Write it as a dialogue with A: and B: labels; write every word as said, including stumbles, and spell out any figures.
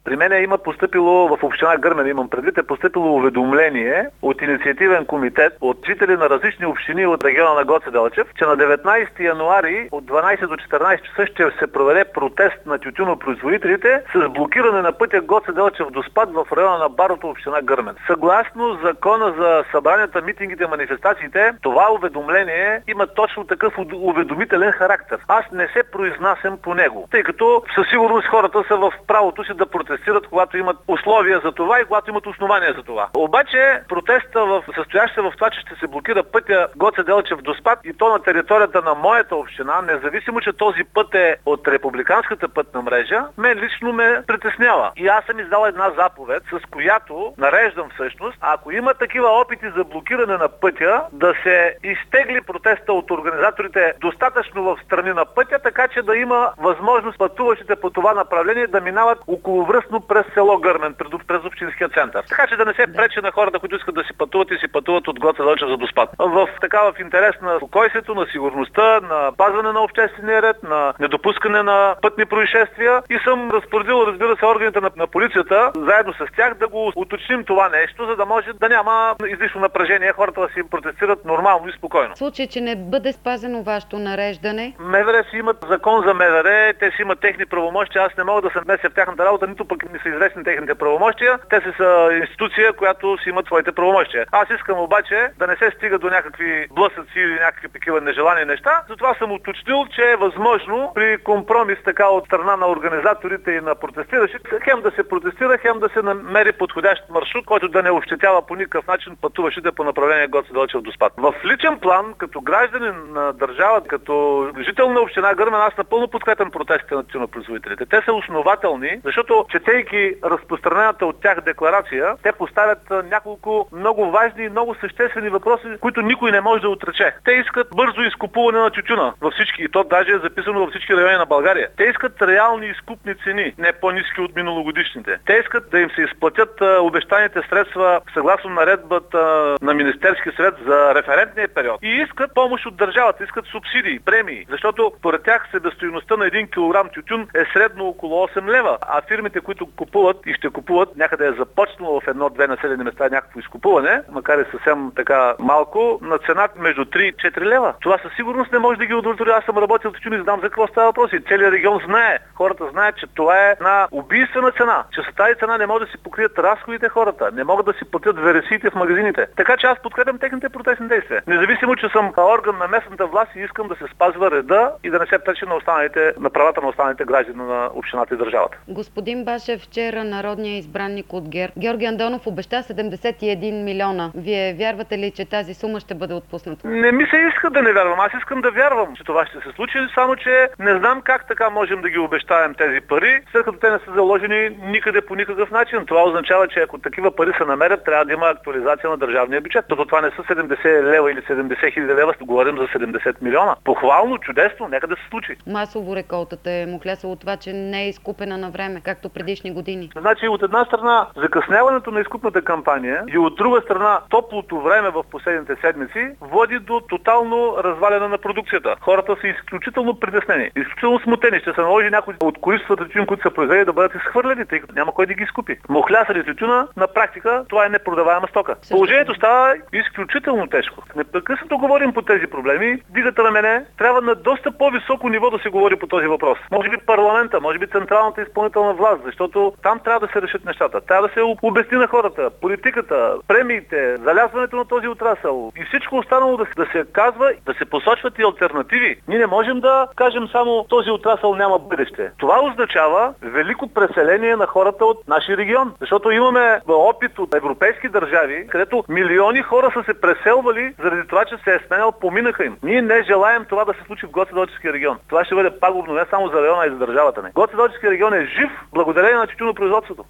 A: При мен има поступило в община Гърмен, имам предвид, е поступило уведомление от инициативен комитет от жители на различни общини от региона на Гоце Делчев, че на деветнайсети януари от дванайсет до четиринайсет часа ще се проведе протест на тютюнопроизводителите с блокиране на пътя Гоце Делчев до Спад в района на Барото, община Гърмен. Съгласно закона за събранията, митингите, манифестациите, това уведомление има точно такъв уведомителен характер. Аз не се произнасям по него, тъй като със сигурност хората са в правото си да протестират, когато имат условия за това и когато имат основания за това. Обаче протеста в състоящ се в това, че ще се блокира пътя Гоце Делчев до Спад и то на територията на моята община, независимо, че този път е от републиканската пътна мрежа, мен лично ме притеснява. И аз съм издал една заповед, с която нареждам всъщност, ако има такива опити за блокиране на пътя, да се изтегли протеста от организаторите достатъчно в страни на пътя, така че да има възможност пътуващите по това направление да минават околовръстно през село Гърмен, през общинския център. Така че да не се пречи на хората, които искат да си пътуват и си пътуват от Гоце Делчев за Доспат. В такава в интерес на спокойствието, на сигурността, на пазване на обществения ред, на недопускане на пътни происшествия и съм разпоредил, разбира се, органите на, на полицията, заедно с тях да го уточним това нещо, за да може да няма излишно напрежение, хората да си протестират нормално и спокойно.
B: В случай, че не бъде спазено вашето нареждане?
A: МВР си имат закон за МВР, те си имат техни правомощия, аз не мога да се меся в тяхната работа, нито пък ми са известни техните правомощия. Те си са институция, която си имат своите правомощия. Аз искам обаче да не се стига до някакви блъсъци или някакви такива нежелани неща. Затова съм уточнил, че е възможно при компромис така от страна на организаторите и на протестиращите, хем да се протестира, хем да се намери подходящ маршрут, който да не ощетява по никакъв начин пътуващите по направление Гоце Делчев до Спад. В личен план, като гражданин на държавата, като жител на община Гърмен, аз напълно подкрепям протестите на тютюнопроизводителите. Те са основателни, защото четейки разпространената от тях декларация, те поставят няколко много важни и много съществени въпроси, които никой не може да отрече. Те искат бързо изкупуване на тютюна във всички, и то даже е записано във всички райони на България. Те искат реални изкупни цени, не по-ниски от миналогодишните. Те искат да им се изплатят а, обещаните средства съгласно наредбата на Министерския съвет за референтния период. И искат помощ от държавата, искат субсидии, премии, защото поред тях себестойността на един килограм тютюн е средно около осем лева, а фирмите, които купуват и ще купуват, някъде е започнало в едно-две населени места някакво изкупуване, макар и съвсем така малко, на цена между три и четири лева. Това със сигурност не може да ги удовлетвори. Аз съм работил в тютюн и знам за какво става въпрос. И целият регион знае. Хората знаят, че това е една убийствена цена. Че с тази цена не може да си покрият разходите хората, не могат да си платят вересиите в магазините. Така че аз подкрепям техните протестни действия. Независимо, че съм орган на местната власт и искам да се спазва реда и да не се пречи на останалите, на правата на останалите граждани на общината и държавата.
B: Господин Башев, вчера народният избранник от ГЕРБ Георги Андонов обеща седемдесет и един милиона. Вие вярвате ли, че тази сума ще бъде отпусната?
A: Не ми се иска да не вярвам. Аз искам да вярвам, че това ще се случи, само че не знам как така можем да ги обещаем тези пари, след като те не са заложени никъде по никакъв начин. Това означава, че ако такива пари се намерят, трябва да има актуализация на държавния бюджет. Защото това не са седемдесет лева или седемдесет хиляди лева, ще говорим за седемдесет милиона. Похвално, чудесно, нека да се случи.
B: Масово реколтата е мухляса от това, че не е изкупена на време, както предишни години.
A: Значи от една страна закъсняването на изкупната кампания и от друга страна топлото време в последните седмици води до тотално разваляне на продукцията. Хората са изключително притеснени, изключително смутени. Ще се наложи някои от количествата тютюн, които са произвели, да бъдат изхвърлени, тъй като няма кой да ги изкупи. Мухляса или тютюна, на практика това е непродаваема стока. Също. Положението става изключително тежко. Непрекъснато говорим по тези проблеми. Дигата на мене трябва на доста по-високо ниво да се говори по този въпрос. Може би парламента, може би централната изпълнителна власт, защото там трябва да се решат нещата. Трябва да се обясни на хората, политиката, премиите, залязването на този отрасъл и всичко останало да, да се казва, да се посочват и алтернативи. Ние не можем да кажем само този отрасъл няма бъдеще. Това означава велико преселение на хората от нашия регион, защото имаме опит от европейски държави, където милиони хора са се преселвали заради това, че се е сменял поминъка им. Ние не желаем това да се случи в Гоце Делчевския регион. Това ще бъде пагубно не само за района, а и за държавата ни. Гоце Делчевския регион е жив благодарение на тютюнопроизводството.